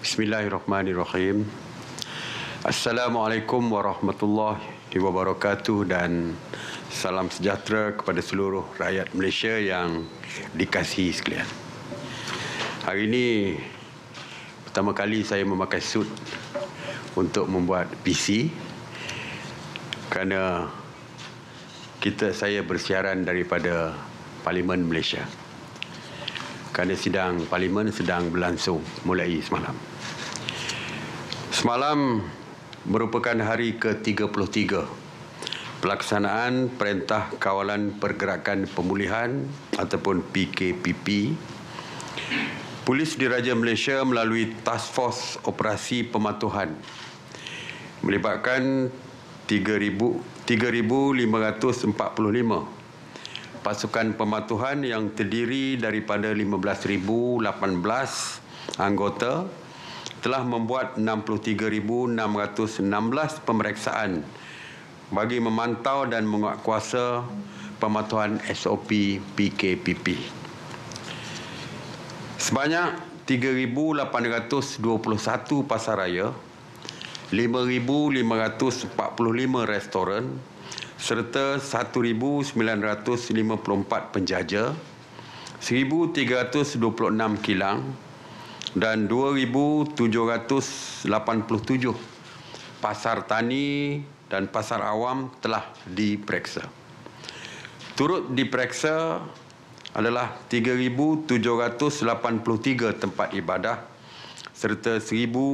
Bismillahirrahmanirrahim. Assalamualaikum warahmatullahi wabarakatuh dan salam sejahtera kepada seluruh rakyat Malaysia yang dikasihi sekalian. Hari ini pertama kali saya memakai suit untuk membuat PC kerana saya bersiaran daripada Parlimen Malaysia. Kerana sidang Parlimen sedang berlangsung mulai semalam. Semalam merupakan hari ke-33 pelaksanaan Perintah Kawalan Pergerakan Pemulihan ataupun PKPP. Polis Diraja Malaysia melalui Task Force Operasi Pematuhan melibatkan 3,545 pasukan pematuhan yang terdiri daripada 15,018 anggota telah membuat 63,616 pemeriksaan bagi memantau dan menguatkuasa pematuhan SOP PKPP. Sebanyak 3,821 pasaraya, 5,545 restoran serta 1,954 penjaja, 1,326 kilang dan 2,787 pasar tani dan pasar awam telah diperiksa. Turut diperiksa adalah 3,783 tempat ibadah serta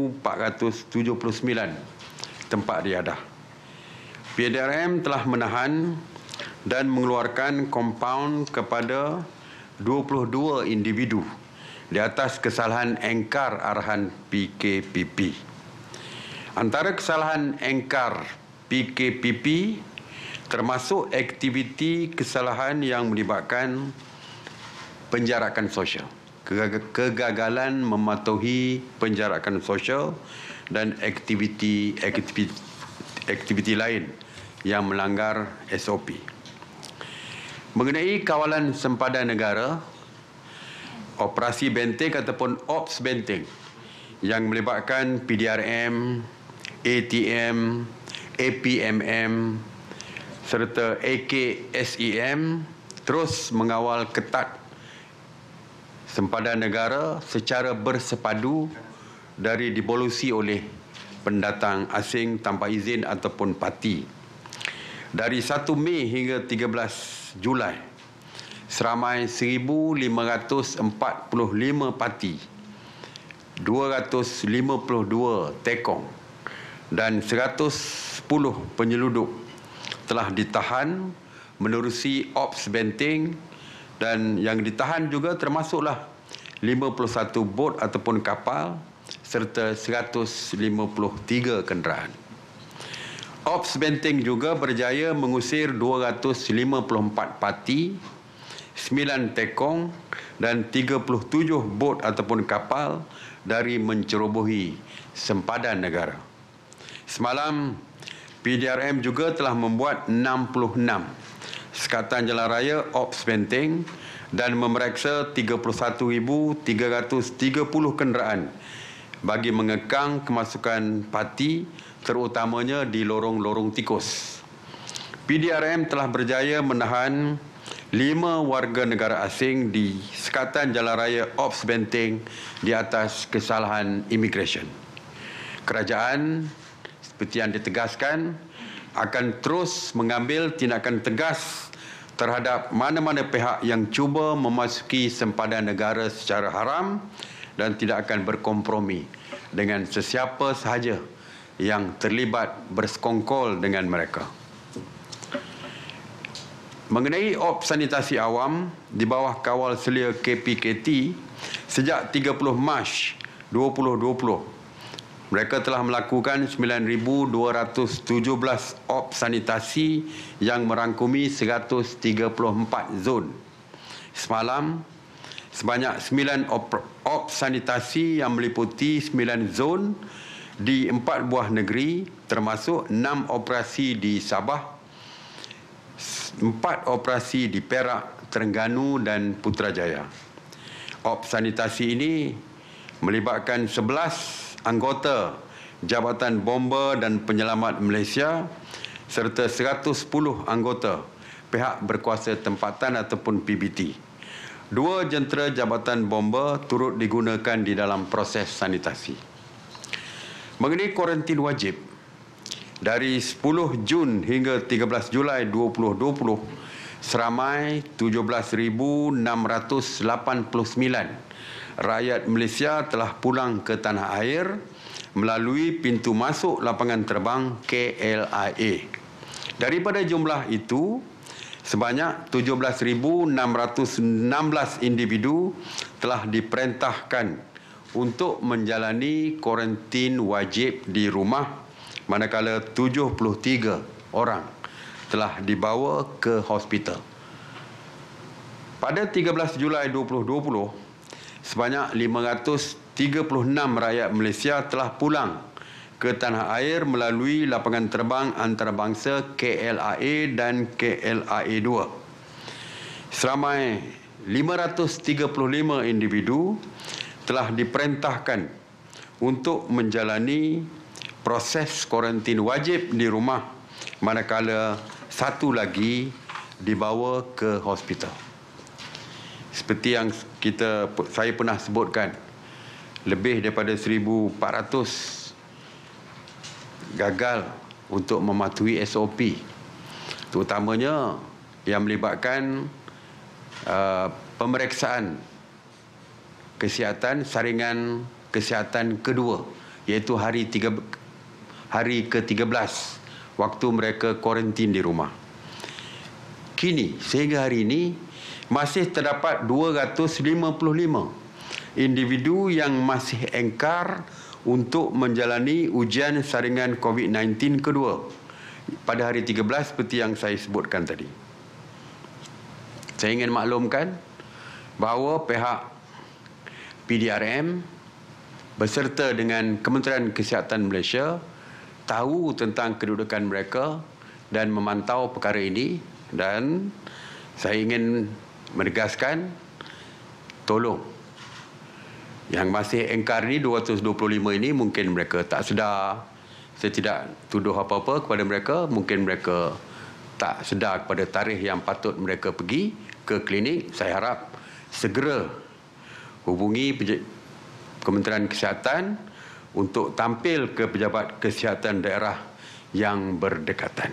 1,479 tempat riadah. PDRM telah menahan dan mengeluarkan kompaun kepada 22 individu di atas kesalahan engkar arahan PKPP. Antara kesalahan engkar PKPP termasuk aktiviti kesalahan yang melibatkan penjarakan sosial, kegagalan mematuhi penjarakan sosial dan aktiviti lain yang melanggar SOP. Mengenai kawalan sempadan negara, operasi benteng ataupun Ops Benteng yang melibatkan PDRM, ATM, APMM serta AKSEM terus mengawal ketat sempadan negara secara bersepadu dari dibolusi oleh pendatang asing tanpa izin ataupun parti. Dari 1 Mei hingga 13 Julai, seramai 1,545 parti, 252 tekong dan 110 penyelundup telah ditahan menerusi Ops Benteng, dan yang ditahan juga termasuklah 51 bot ataupun kapal serta 153 kenderaan. Ops Benteng juga berjaya mengusir 254 parti, 9 tekong dan 37 bot ataupun kapal dari mencerobohi sempadan negara. Semalam, PDRM juga telah membuat 66 sekatan jalan raya Ops Benteng dan memeriksa 31,330 kenderaan bagi mengekang kemasukan parti terutamanya di lorong-lorong tikus. PDRM telah berjaya menahan 5 warga negara asing di sekatan jalan raya Ops Benteng di atas kesalahan imigresen. Kerajaan, seperti yang ditegaskan, akan terus mengambil tindakan tegas terhadap mana-mana pihak yang cuba memasuki sempadan negara secara haram dan tidak akan berkompromi dengan sesiapa sahaja yang terlibat bersekongkol dengan mereka. Mengenai Ops Sanitasi Awam di bawah kawal selia KPKT, sejak 30 Mac 2020, mereka telah melakukan 9,217 Ops Sanitasi yang merangkumi 134 zon. Semalam, sebanyak 9 Ops Sanitasi yang meliputi 9 zon di 4 buah negeri, termasuk 6 operasi di Sabah, 4 operasi di Perak, Terengganu dan Putrajaya. Ops sanitasi ini melibatkan 11 anggota Jabatan Bomba dan Penyelamat Malaysia serta 110 anggota pihak berkuasa tempatan ataupun PBT. 2 jentera Jabatan Bomba turut digunakan di dalam proses sanitasi. Mengenai kuarantin wajib, dari 10 Jun hingga 13 Julai 2020, seramai 17,689 rakyat Malaysia telah pulang ke tanah air melalui pintu masuk lapangan terbang KLIA. Daripada jumlah itu, sebanyak 17,616 individu telah diperintahkan untuk menjalani kuarantin wajib di rumah, manakala 73 orang telah dibawa ke hospital. Pada 13 Julai 2020, sebanyak 536 rakyat Malaysia telah pulang ke tanah air melalui lapangan terbang antarabangsa KLIA dan KLIA 2. Seramai 535 individu telah diperintahkan untuk menjalani proses kuarantin wajib di rumah, manakala satu lagi dibawa ke hospital. Seperti yang saya pernah sebutkan, lebih daripada 1,400 gagal untuk mematuhi SOP, terutamanya yang melibatkan pemeriksaan kesihatan saringan kesihatan kedua, iaitu hari ke-13 waktu mereka kuarantin di rumah. Kini sehingga hari ini masih terdapat 255 individu yang masih engkar untuk menjalani ujian saringan COVID-19 kedua pada hari 13 seperti yang saya sebutkan tadi. Saya ingin maklumkan bahawa pihak PDRM beserta dengan Kementerian Kesihatan Malaysia tahu tentang kedudukan mereka dan memantau perkara ini, dan saya ingin menegaskan, tolong yang masih engkar ni 225 ini, mungkin mereka tak sedar. Saya tidak tuduh apa-apa kepada mereka. Mungkin mereka tak sedar kepada tarikh yang patut mereka pergi ke klinik. Saya harap segera hubungi Kementerian Kesihatan untuk tampil ke pejabat kesihatan daerah yang berdekatan.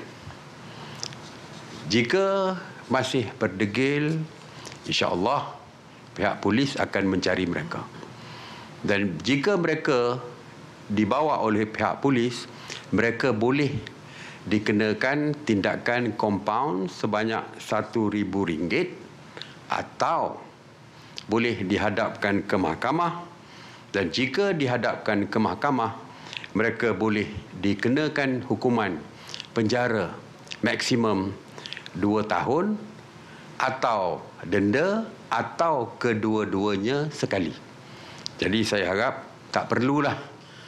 Jika masih berdegil, insya-Allah pihak polis akan mencari mereka. Dan jika mereka dibawa oleh pihak polis, mereka boleh dikenakan tindakan kompaun sebanyak RM1,000 atau boleh dihadapkan ke mahkamah, dan jika dihadapkan ke mahkamah, mereka boleh dikenakan hukuman penjara maksimum 2 tahun atau denda atau kedua-duanya sekali. Jadi saya harap tak perlulah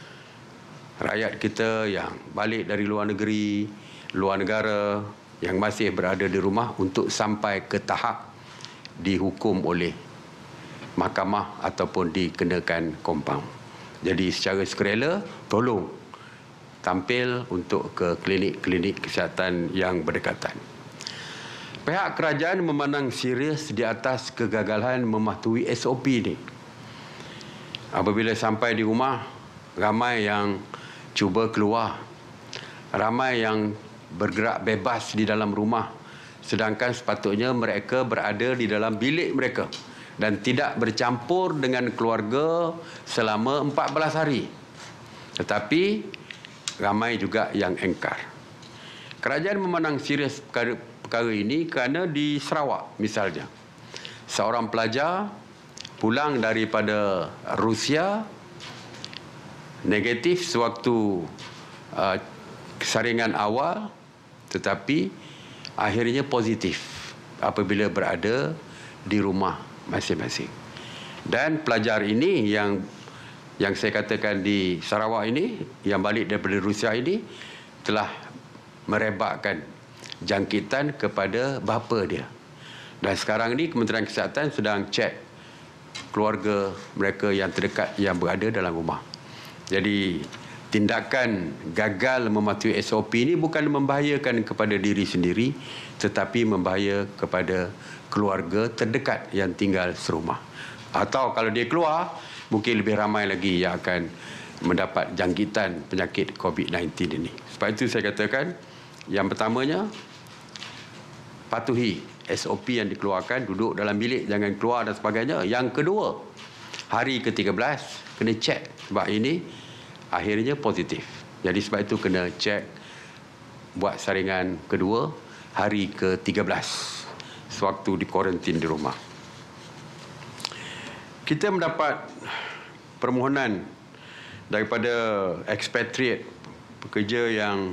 rakyat kita yang balik dari luar negeri, luar negara, yang masih berada di rumah untuk sampai ke tahap dihukum oleh mahkamah ataupun dikenakan kompaun. Jadi secara sukarela, tolong tampil untuk ke klinik-klinik kesihatan yang berdekatan. Pihak kerajaan memandang serius di atas kegagalan mematuhi SOP ini. Apabila sampai di rumah, ramai yang cuba keluar, ramai yang bergerak bebas di dalam rumah, sedangkan sepatutnya mereka berada di dalam bilik mereka dan tidak bercampur dengan keluarga selama 14 hari. Tetapi ramai juga yang engkar. Kerajaan memandang serius perkara ini kerana di Sarawak misalnya, seorang pelajar pulang daripada Rusia negatif sewaktu saringan awal, tetapi akhirnya positif apabila berada di rumah masing-masing. Dan pelajar ini yang saya katakan di Sarawak ini, yang balik daripada Rusia ini, telah merebakkan jangkitan kepada bapa dia. Dan sekarang ni Kementerian Kesihatan sedang cek keluarga mereka yang terdekat yang berada dalam rumah. Jadi tindakan gagal mematuhi SOP ini bukan membahayakan kepada diri sendiri, tetapi membahayakan kepada keluarga terdekat yang tinggal serumah. Atau kalau dia keluar, mungkin lebih ramai lagi yang akan mendapat jangkitan penyakit COVID-19 ini. Sebab itu saya katakan, yang pertamanya, patuhi SOP yang dikeluarkan, duduk dalam bilik, jangan keluar dan sebagainya. Yang kedua, hari ke-13, kena cek sebab ini akhirnya positif. Jadi sebab itu kena cek, buat saringan kedua hari ke-13 sewaktu di kuarantin di rumah. Kita mendapat permohonan daripada expatriate, pekerja yang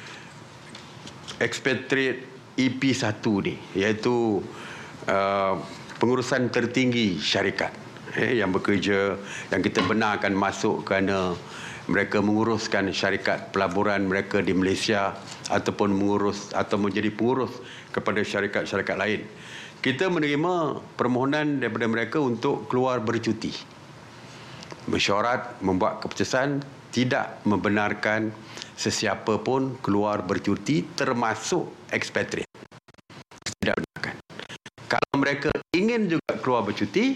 expatriate EP1 ni, iaitu pengurusan tertinggi syarikat yang bekerja, yang kita benarkan masuk kerana mereka menguruskan syarikat pelaburan mereka di Malaysia ataupun mengurus atau menjadi pengurus kepada syarikat-syarikat lain. Kita menerima permohonan daripada mereka untuk keluar bercuti. Mesyuarat membuat keputusan tidak membenarkan sesiapa pun keluar bercuti termasuk expatriate. Tidak benarkan. Kalau mereka ingin juga keluar bercuti,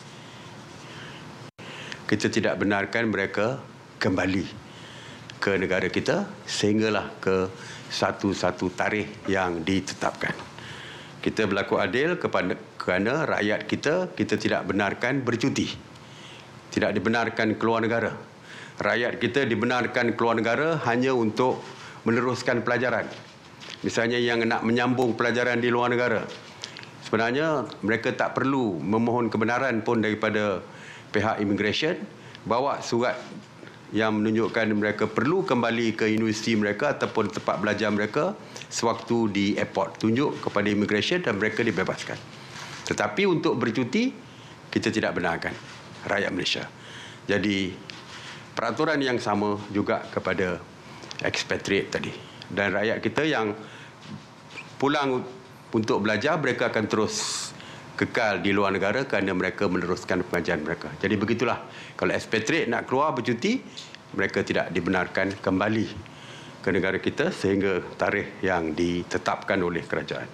kita tidak benarkan mereka kembali ke negara kita sehinggalah ke satu-satu tarikh yang ditetapkan. Kita berlaku adil kerana rakyat kita tidak benarkan bercuti. Tidak dibenarkan keluar negara. Rakyat kita dibenarkan keluar negara hanya untuk meneruskan pelajaran. Misalnya yang nak menyambung pelajaran di luar negara. Sebenarnya mereka tak perlu memohon kebenaran pun daripada pihak immigration, bawa surat yang menunjukkan mereka perlu kembali ke universiti mereka ataupun tempat belajar mereka sewaktu di airport. Tunjuk kepada immigration dan mereka dibebaskan. Tetapi untuk bercuti, kita tidak benarkan rakyat Malaysia. Jadi, peraturan yang sama juga kepada expatriate tadi. Dan rakyat kita yang pulang untuk belajar, mereka akan terus kekal di luar negara kerana mereka meneruskan pengajian mereka. Jadi begitulah, kalau expatriate nak keluar bercuti, mereka tidak dibenarkan kembali ke negara kita sehingga tarikh yang ditetapkan oleh kerajaan.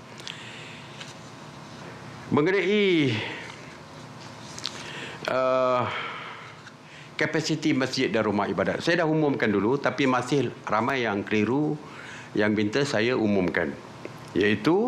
Mengenai kapasiti masjid dan rumah ibadat, saya dah umumkan dulu, tapi masih ramai yang keliru yang minta saya umumkan, iaitu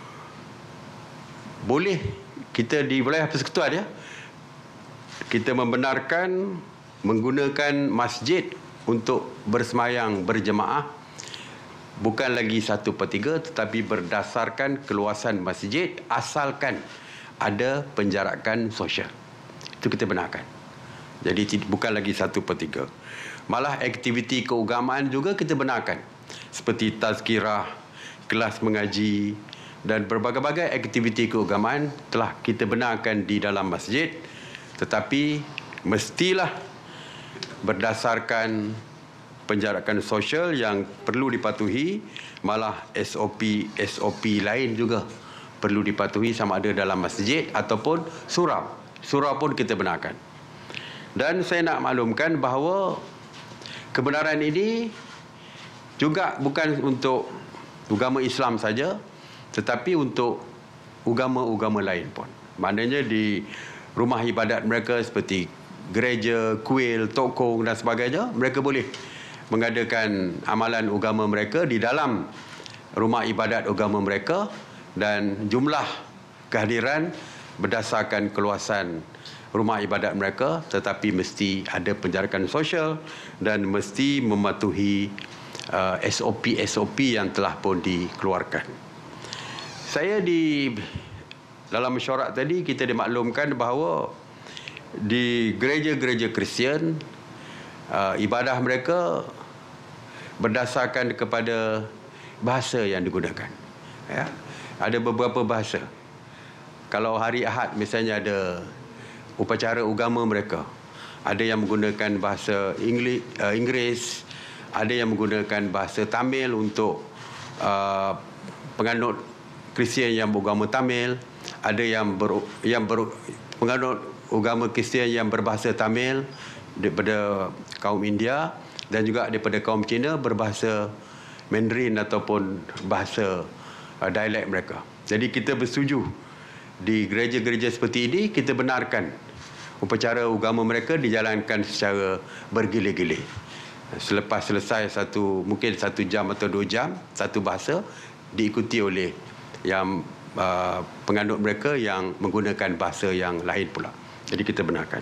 boleh kita di wilayah persekutuan ya, kita membenarkan menggunakan masjid untuk bersemayang berjemaah bukan lagi 1/3 tetapi berdasarkan keluasan masjid asalkan ada penjarakan sosial. Itu kita benarkan. Jadi bukan lagi 1/3. Malah aktiviti keagamaan juga kita benarkan. Seperti tazkirah, kelas mengaji dan berbagai-bagai aktiviti keagamaan telah kita benarkan di dalam masjid, tetapi mestilah berdasarkan penjarakan sosial yang perlu dipatuhi. Malah SOP lain juga perlu dipatuhi sama ada dalam masjid ataupun surau. Surau pun kita benarkan. Dan saya nak maklumkan bahawa kebenaran ini juga bukan untuk agama Islam saja, tetapi untuk agama-agama lain pun. Maknanya di rumah ibadat mereka seperti gereja, kuil, tokong dan sebagainya, mereka boleh mengadakan amalan agama mereka di dalam rumah ibadat agama mereka dan jumlah kehadiran berdasarkan keluasan rumah ibadat mereka, tetapi mesti ada penjarakan sosial dan mesti mematuhi SOP yang telah pun dikeluarkan. Saya dalam mesyuarat tadi kita dimaklumkan bahawa di gereja-gereja Kristian ibadah mereka berdasarkan kepada bahasa yang digunakan. Ya, ada beberapa bahasa. Kalau hari Ahad misalnya ada upacara agama mereka, ada yang menggunakan bahasa Inggeris, ada yang menggunakan bahasa Tamil untuk penganut Kristian yang beragama Tamil, ada yang penganut agama Kristian yang berbahasa Tamil, daripada kaum India dan juga daripada kaum Cina berbahasa Mandarin ataupun bahasa dialek mereka. Jadi kita bersetuju di gereja-gereja seperti ini, kita benarkan upacara agama mereka dijalankan secara bergilir-gilir. Selepas selesai mungkin 1 jam atau 2 jam, satu bahasa diikuti oleh yang penganut mereka yang menggunakan bahasa yang lain pula. Jadi kita benarkan.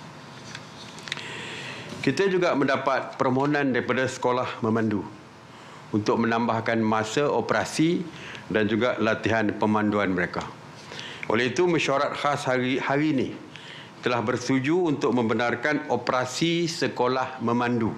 Kita juga mendapat permohonan daripada sekolah memandu untuk menambahkan masa operasi dan juga latihan pemanduan mereka. Oleh itu, mesyuarat khas hari ini telah bersetuju untuk membenarkan operasi sekolah memandu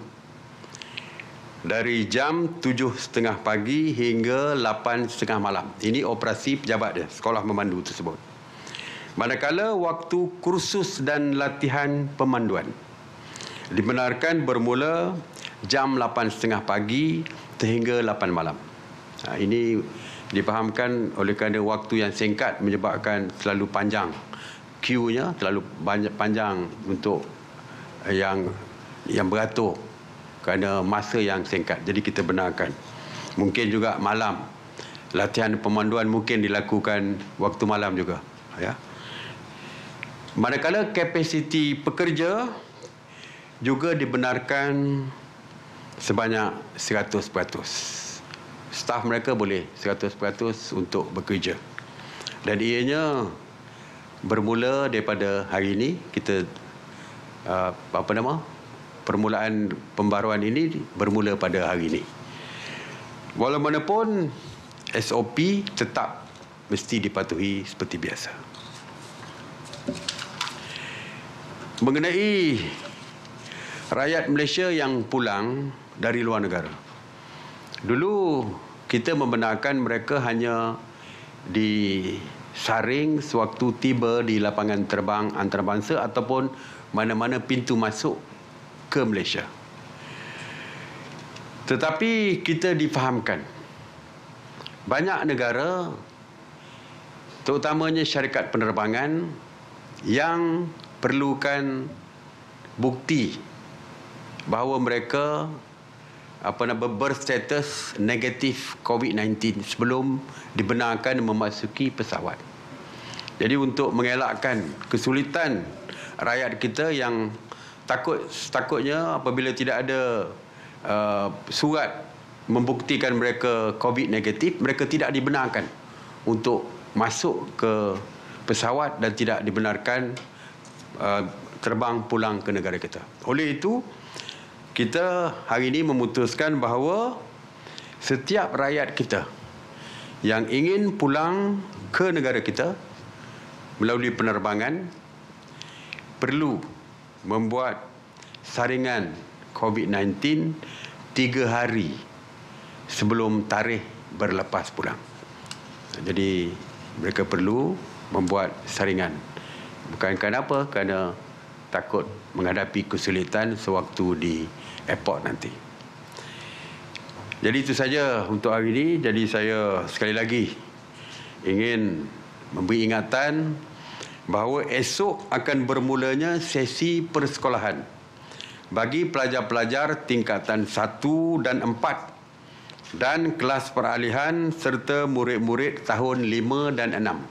dari jam 7.30 pagi hingga 8.30 malam. Ini operasi pejabat dia, sekolah memandu tersebut. Manakala waktu kursus dan latihan pemanduan dibenarkan bermula jam 8.30 pagi sehingga 8 malam. Ini dipahamkan oleh kerana waktu yang singkat menyebabkan terlalu panjang queue-nya, terlalu banyak panjang untuk yang beratur kerana masa yang singkat. Jadi kita benarkan. Mungkin juga malam. Latihan pemanduan mungkin dilakukan waktu malam juga. Ya. Manakala kapasiti pekerja juga dibenarkan sebanyak 100%. Staf mereka boleh 100% untuk bekerja. Dan ianya bermula daripada hari ini, kita permulaan pembaruan ini bermula pada hari ini. Walaupun SOP tetap mesti dipatuhi seperti biasa. Mengenai rakyat Malaysia yang pulang dari luar negara. Dulu kita membenarkan mereka hanya disaring sewaktu tiba di lapangan terbang antarabangsa ataupun mana-mana pintu masuk ke Malaysia. Tetapi kita difahamkan banyak negara, terutamanya syarikat penerbangan, yang perlukan bukti bahawa mereka berstatus negatif COVID-19 sebelum dibenarkan memasuki pesawat. Jadi untuk mengelakkan kesulitan rakyat kita yang takutnya apabila tidak ada surat membuktikan mereka COVID negatif, mereka tidak dibenarkan untuk masuk ke pesawat dan tidak dibenarkan terbang pulang ke negara kita. Oleh itu, kita hari ini memutuskan bahawa setiap rakyat kita yang ingin pulang ke negara kita melalui penerbangan perlu membuat saringan COVID-19 3 hari sebelum tarikh berlepas pulang. Jadi mereka perlu membuat saringan. Bukan kerana apa? Kerana takut menghadapi kesulitan sewaktu di airport nanti. Jadi itu saja untuk hari ini. Jadi saya sekali lagi ingin memberi ingatan bahawa esok akan bermulanya sesi persekolahan bagi pelajar-pelajar tingkatan 1 dan 4 dan kelas peralihan serta murid-murid tahun 5 dan 6.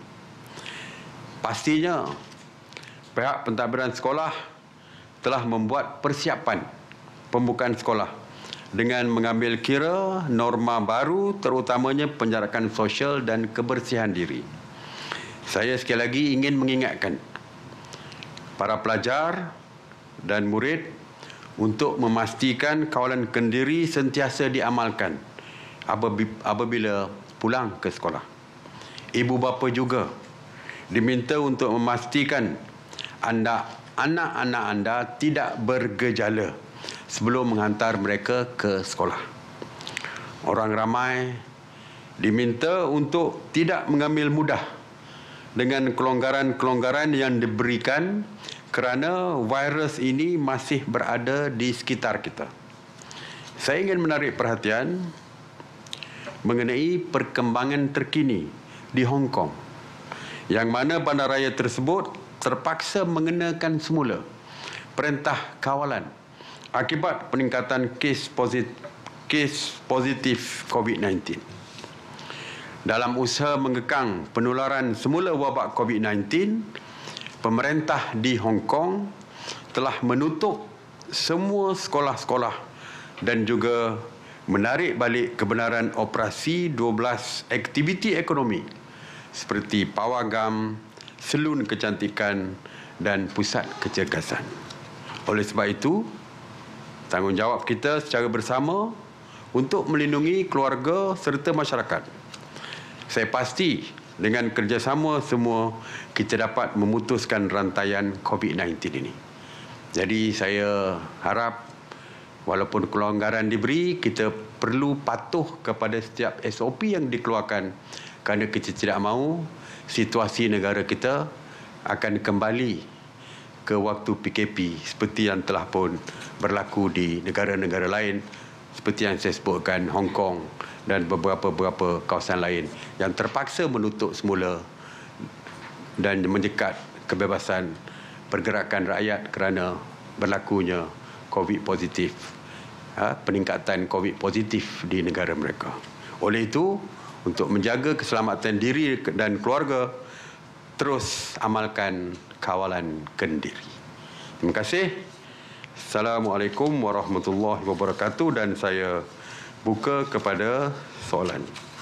Pastinya pihak pentadbiran sekolah telah membuat persiapan pembukaan sekolah dengan mengambil kira norma baru, terutamanya penjarakan sosial dan kebersihan diri. Saya sekali lagi ingin mengingatkan para pelajar dan murid untuk memastikan kawalan kendiri sentiasa diamalkan apabila pulang ke sekolah. Ibu bapa juga diminta untuk memastikan anak-anak anda tidak bergejala sebelum menghantar mereka ke sekolah. Orang ramai diminta untuk tidak mengambil mudah dengan kelonggaran-kelonggaran yang diberikan kerana virus ini masih berada di sekitar kita. Saya ingin menarik perhatian mengenai perkembangan terkini di Hong Kong, yang mana bandaraya tersebut terpaksa mengenakan semula perintah kawalan akibat peningkatan kes positif COVID-19. Dalam usaha mengekang penularan semula wabak COVID-19, pemerintah di Hong Kong telah menutup semua sekolah-sekolah dan juga menarik balik kebenaran operasi 12 aktiviti ekonomi seperti pawagam, selun kecantikan dan pusat kecergasan. Oleh sebab itu, tanggungjawab kita secara bersama untuk melindungi keluarga serta masyarakat. Saya pasti dengan kerjasama semua kita dapat memutuskan rantaian COVID-19 ini. Jadi saya harap walaupun kelonggaran diberi, kita perlu patuh kepada setiap SOP yang dikeluarkan kerana kita tidak mahu situasi negara kita akan kembali ke waktu PKP seperti yang telah pun berlaku di negara-negara lain seperti yang saya sebutkan, Hong Kong dan beberapa kawasan lain yang terpaksa menutup semula dan menyekat kebebasan pergerakan rakyat kerana berlakunya COVID positif, peningkatan COVID positif di negara mereka. Oleh itu, untuk menjaga keselamatan diri dan keluarga, terus amalkan kawalan kendiri. Terima kasih. Assalamualaikum warahmatullahi wabarakatuh dan saya buka kepada soalan.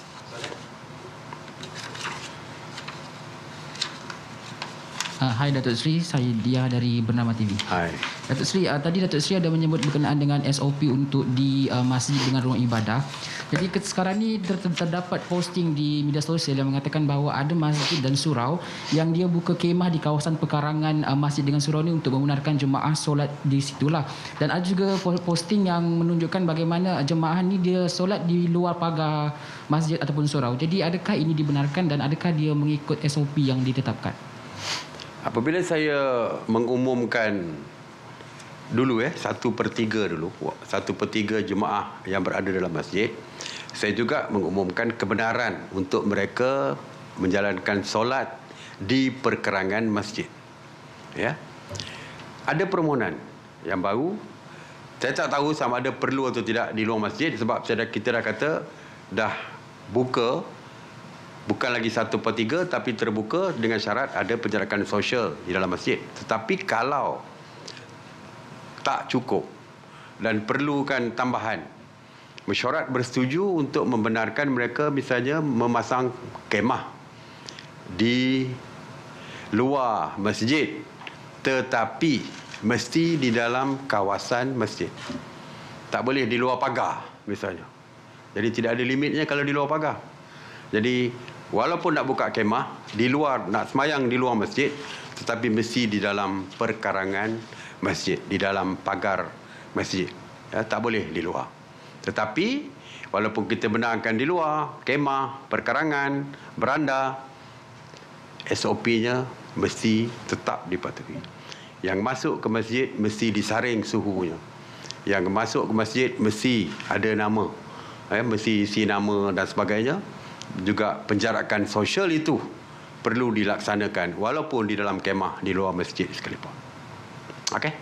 Hai Datuk Seri, saya Dia dari Bernama TV. Hai. Datuk Seri, tadi Datuk Seri ada menyebut berkenaan dengan SOP untuk di masjid dengan rumah ibadah. Jadi sekarang ni terdapat posting di media sosial yang mengatakan bahawa ada masjid dan surau yang dia buka kemah di kawasan pekarangan masjid dengan surau ni untuk membenarkan jemaah solat di situlah. Dan ada juga posting yang menunjukkan bagaimana jemaah ni dia solat di luar pagar masjid ataupun surau. Jadi adakah ini dibenarkan dan adakah dia mengikut SOP yang ditetapkan? Apabila saya mengumumkan dulu 1/3 dulu, 1/3 jemaah yang berada dalam masjid, saya juga mengumumkan kebenaran untuk mereka menjalankan solat di perkerangan masjid. Ya. Ada permohonan yang baru. Saya tak tahu sama ada perlu atau tidak di luar masjid sebab kita dah kata dah buka. Bukan lagi 1/3 tapi terbuka dengan syarat ada penjarakan sosial di dalam masjid. Tetapi kalau tak cukup dan perlukan tambahan, mesyuarat bersetuju untuk membenarkan mereka misalnya memasang kemah di luar masjid tetapi mesti di dalam kawasan masjid. Tak boleh di luar pagar misalnya. Jadi tidak ada limitnya kalau di luar pagar. Jadi walaupun nak buka kemah di luar, nak semayang di luar masjid, tetapi mesti di dalam perkarangan masjid, di dalam pagar masjid. Ya, tak boleh di luar. Tetapi walaupun kita benarkan di luar, kemah, perkarangan, beranda, SOP-nya mesti tetap dipatuhi. Yang masuk ke masjid mesti disaring suhunya. Yang masuk ke masjid mesti ada nama, mesti isi nama dan sebagainya. Juga penjarakan sosial itu perlu dilaksanakan walaupun di dalam kemah di luar masjid sekalipun. Okey.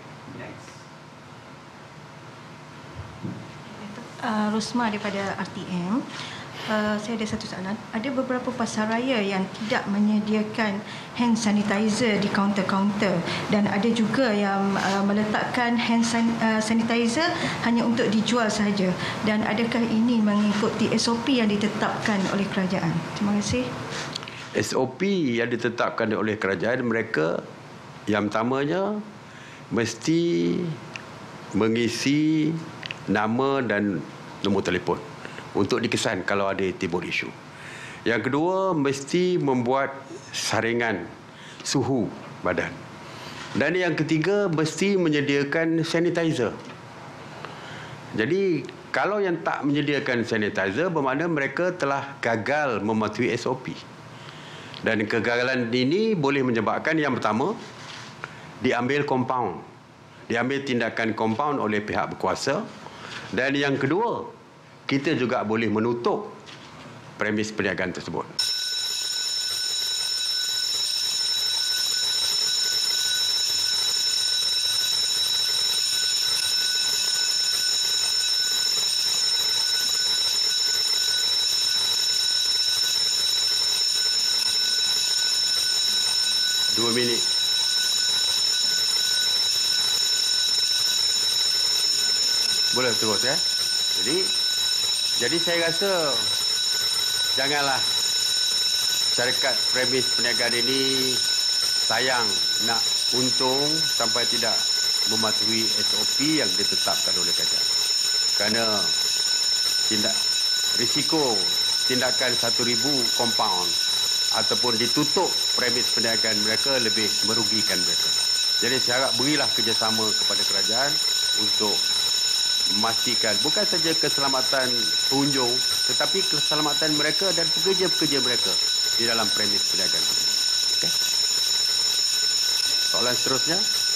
Rosma daripada RTM. Saya ada satu soalan. Ada beberapa pasaraya yang tidak menyediakan hand sanitizer di kaunter-kaunter dan ada juga yang meletakkan hand sanitizer hanya untuk dijual sahaja. Dan adakah ini mengikuti SOP yang ditetapkan oleh kerajaan? Terima kasih. SOP yang ditetapkan oleh kerajaan, mereka yang pertamanya mesti mengisi nama dan nombor telefon untuk dikesan kalau ada timbul isu. Yang kedua, mesti membuat saringan suhu badan. Dan yang ketiga, mesti menyediakan sanitizer. Jadi, kalau yang tak menyediakan sanitizer, bermakna mereka telah gagal mematuhi SOP. Dan kegagalan ini boleh menyebabkan yang pertama, diambil compound. Diambil tindakan compound oleh pihak berkuasa. Dan yang kedua, kita juga boleh menutup premis perniagaan tersebut. Boleh terus ya. Jadi saya rasa janganlah syarikat premis perniagaan ini sayang nak untung sampai tidak mematuhi SOP yang ditetapkan oleh kerajaan. Kerana risiko tindakan 1,000 compound ataupun ditutup premis perniagaan mereka lebih merugikan mereka. Jadi saya harap berilah kerjasama kepada kerajaan untuk memastikan bukan saja keselamatan pengunjung tetapi keselamatan mereka dan pekerja-pekerja mereka di dalam premis perniagaan. Okay. Soalan seterusnya.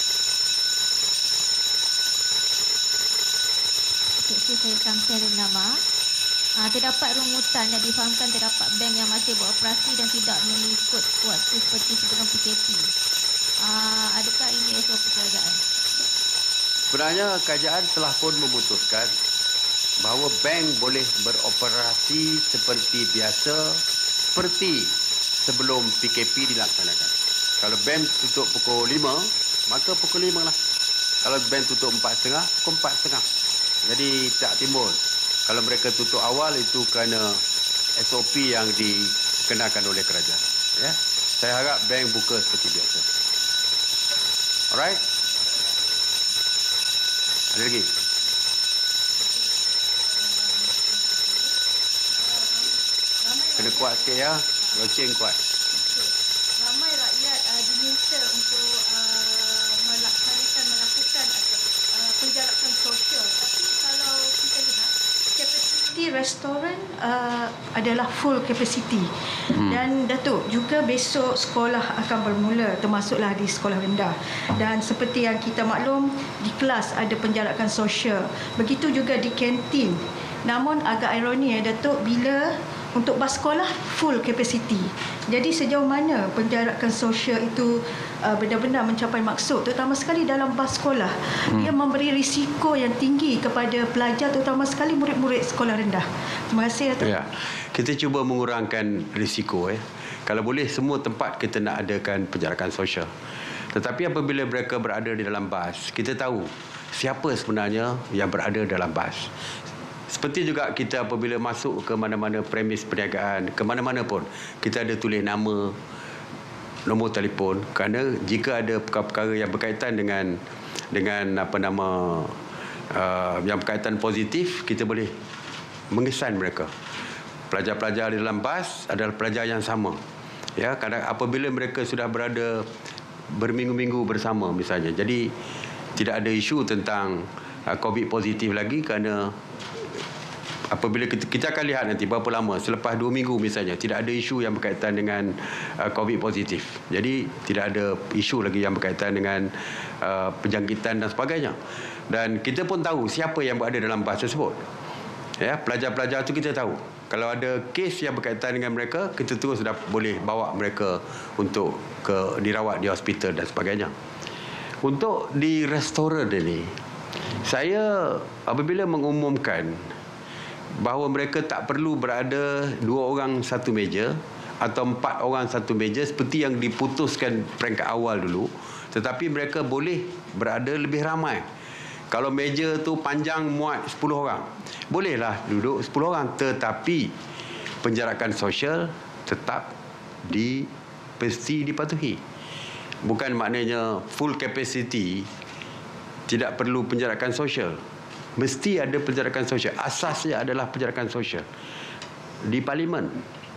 Saya Samsia dari nama. Terdapat rungutan yang difahamkan terdapat bank yang masih beroperasi dan tidak mengikut waktu seperti sebelum PKP. Adakah ini SOP kerajaan? Sebenarnya kerajaan telah pun memutuskan bahawa bank boleh beroperasi seperti biasa seperti sebelum PKP dilaksanakan. Kalau bank tutup pukul 5, maka pukul 5 lah. Kalau bank tutup 4.30, pukul 4.30. Jadi tak timbul. Kalau mereka tutup awal itu kerana SOP yang dikenakan oleh kerajaan. Ya. Saya harap bank buka seperti biasa. Alright? Ada lagi? Kena kuat sikit ya. Loceng kuat. Ramai rakyat diminta untuk melakukan penjarakan sosial. Tapi kalau kita lihat kapasiti restoran adalah full capacity. Dan Datuk, juga besok sekolah akan bermula, termasuklah di sekolah rendah. Dan seperti yang kita maklum, di kelas ada penjarakan sosial. Begitu juga di kantin. Namun agak ironi Datuk, bila untuk bas sekolah full capacity. Jadi sejauh mana penjarakan sosial itu benar-benar mencapai maksud, terutama sekali dalam bas sekolah. Ia memberi risiko yang tinggi kepada pelajar, terutama sekali murid-murid sekolah rendah. Terima kasih Datuk. Ya, kita cuba mengurangkan risiko. Kalau boleh semua tempat kita nak adakan penjarakan sosial. Tetapi apabila mereka berada di dalam bas, kita tahu siapa sebenarnya yang berada dalam bas. Seperti juga kita apabila masuk ke mana-mana premis perniagaan, ke mana-mana pun, kita ada tulis nama, nombor telefon, kerana jika ada perkara-perkara yang berkaitan dengan yang berkaitan positif, kita boleh mengesan mereka. Pelajar-pelajar di dalam bas adalah pelajar yang sama. Ya, kadang apabila mereka sudah berada berminggu-minggu bersama misalnya, jadi tidak ada isu tentang COVID positif lagi, kerana apabila kita akan lihat nanti berapa lama selepas 2 minggu misalnya, tidak ada isu yang berkaitan dengan COVID positif. Jadi tidak ada isu lagi yang berkaitan dengan penjangkitan dan sebagainya. Dan kita pun tahu siapa yang berada dalam bas tersebut. Ya, pelajar-pelajar itu kita tahu. Kalau ada kes yang berkaitan dengan mereka, kita terus sudah boleh bawa mereka untuk dirawat di hospital dan sebagainya. Untuk di restoran ini, saya apabila mengumumkan bahawa mereka tak perlu berada 2 orang satu meja atau 4 orang satu meja seperti yang diputuskan peringkat awal dulu, tetapi mereka boleh berada lebih ramai. Kalau meja tu panjang muat 10 orang, bolehlah duduk 10 orang, tetapi penjarakan sosial tetap mesti dipatuhi. Bukan maknanya full capacity tidak perlu penjarakan sosial. Mesti ada penjarakan sosial. Asasnya adalah penjarakan sosial. Di Parlimen,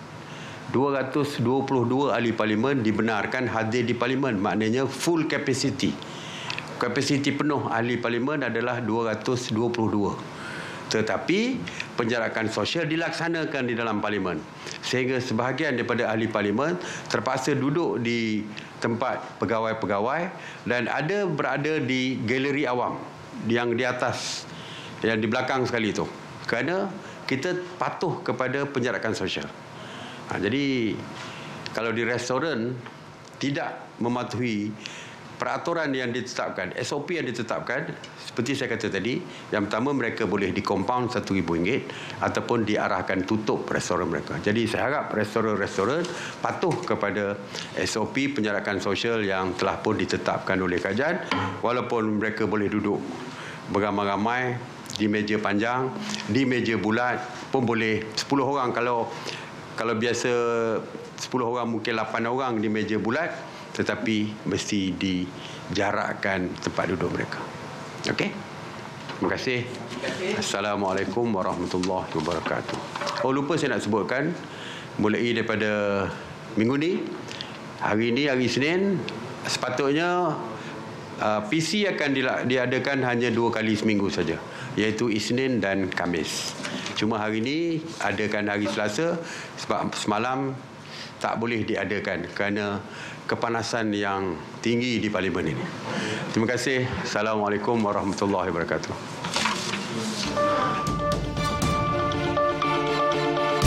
222 ahli Parlimen dibenarkan hadir di Parlimen. Maknanya full capacity. Kapasiti penuh ahli Parlimen adalah 222. Tetapi penjarakan sosial dilaksanakan di dalam Parlimen. Sehingga sebahagian daripada ahli Parlimen terpaksa duduk di tempat pegawai-pegawai dan ada berada di galeri awam yang di atas, yang di belakang sekali itu, kerana kita patuh kepada penjarakan sosial. Jadi kalau di restoran tidak mematuhi peraturan yang ditetapkan, SOP yang ditetapkan, seperti saya kata tadi, yang pertama mereka boleh di-compound RM1,000 ataupun diarahkan tutup restoran mereka. Jadi saya harap restoran-restoran patuh kepada SOP penjarakan sosial yang telah pun ditetapkan oleh kerajaan, walaupun mereka boleh duduk beramai-ramai di meja panjang, di meja bulat pun boleh 10 orang. Kalau biasa 10 orang mungkin 8 orang di meja bulat, tetapi mesti dijarakkan tempat duduk mereka. Okey? Terima kasih. Assalamualaikum warahmatullahi wabarakatuh. Oh, lupa saya nak sebutkan, mulai daripada minggu ni, hari ni hari Isnin, sepatutnya PC akan diadakan hanya 2 kali seminggu saja, iaitu Isnin dan Khamis. Cuma hari ni adakan hari Selasa sebab semalam tak boleh diadakan kerana kepanasan yang tinggi di parlimen ini. Terima kasih. Assalamualaikum warahmatullahi wabarakatuh.